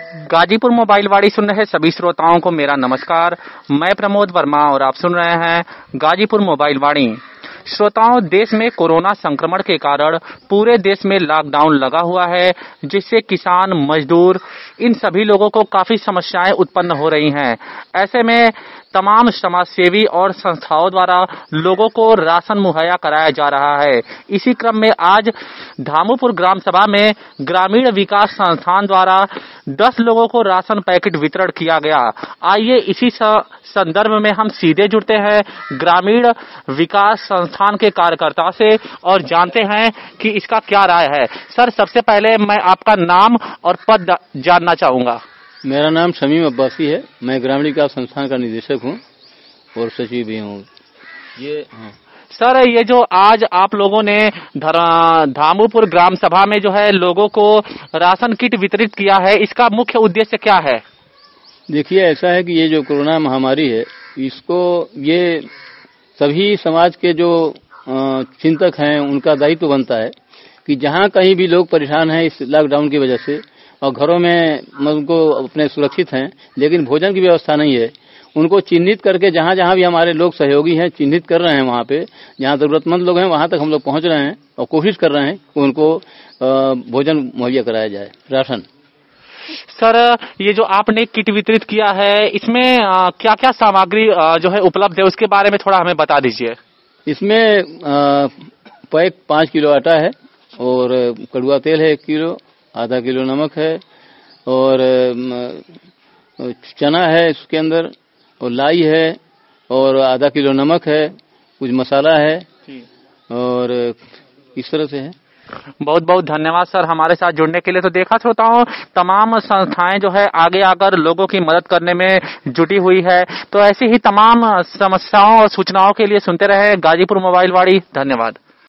Ghazipur mobile वाड़ी सुन रहे सभी श्रोताओं को मेरा नमस्कार। मैं प्रमोद वर्मा और आप सुन रहे हैं गाजीपुर मोबाइल वाड़ी। श्रोताओं, देश में कोरोना संक्रमण के कारण पूरे देश में लॉकडाउन लगा हुआ है, जिससे किसान, मजदूर, इन सभी लोगों को काफी समस्याएं उत्पन्न हो रही हैं। ऐसे में तमाम समाजसेवी और संस्थाओं द्वारा लोगों को राशन मुहैया कराया जा रहा है। इसी क्रम में आज धामुपुर ग्राम सभा में ग्रामीण विकास संस्थान द्वारा 10 लोगों को राशन पैकेट वितरण किया गया। आइए इसी संदर्भ में हम सीधे जुड़ते हैं ग्रामीण विकास संस्थान के कार्यकर्ता से और जानते हैं कि इसका क्या राय है। सर, सबसे पहले मैं आपका नाम और पद जानना चाहूंगा। मेरा नाम शमीम अब्बासी है। मैं ग्रामीण विकास संस्थान का निदेशक हूँ और सचिव भी हूँ। सर, ये जो आज आप लोगों ने धामुपुर ग्राम सभा में जो है लोगों को राशन किट वितरित किया है, इसका मुख्य उद्देश्य क्या है? देखिए, ऐसा है कि ये जो कोरोना महामारी है, इसको ये सभी समाज के जो चिंतक हैं उनका दायित्व बनता है कि जहाँ कहीं भी लोग परेशान हैं इस लॉकडाउन की वजह से और घरों में उनको अपने सुरक्षित हैं लेकिन भोजन की व्यवस्था नहीं है, उनको चिन्हित करके जहाँ जहाँ भी हमारे लोग सहयोगी हैं चिन्हित कर रहे हैं, वहाँ पे जहाँ जरूरतमंद लोग हैं वहाँ तक हम लोग पहुँच रहे हैं और कोशिश कर रहे हैं कि उनको भोजन मुहैया कराया जाए, राशन। सर, ये जो आपने किट वितरित किया है, इसमें क्या क्या सामग्री जो है उपलब्ध है, उसके बारे में थोड़ा हमें बता दीजिए। इसमें पैक 5 किलो आटा है और कड़ुआ तेल है 1 किलो, आधा किलो नमक है और चना है इसके अंदर और लाई है और आधा किलो नमक है, कुछ मसाला है और इस तरह से है। बहुत बहुत धन्यवाद सर हमारे साथ जुड़ने के लिए। तो देखा होता हूँ तमाम संस्थाएं जो है आगे आकर लोगों की मदद करने में जुटी हुई है। तो ऐसी ही तमाम समस्याओं और सूचनाओं के लिए सुनते रहे गाजीपुर मोबाइल वाड़ी। धन्यवाद।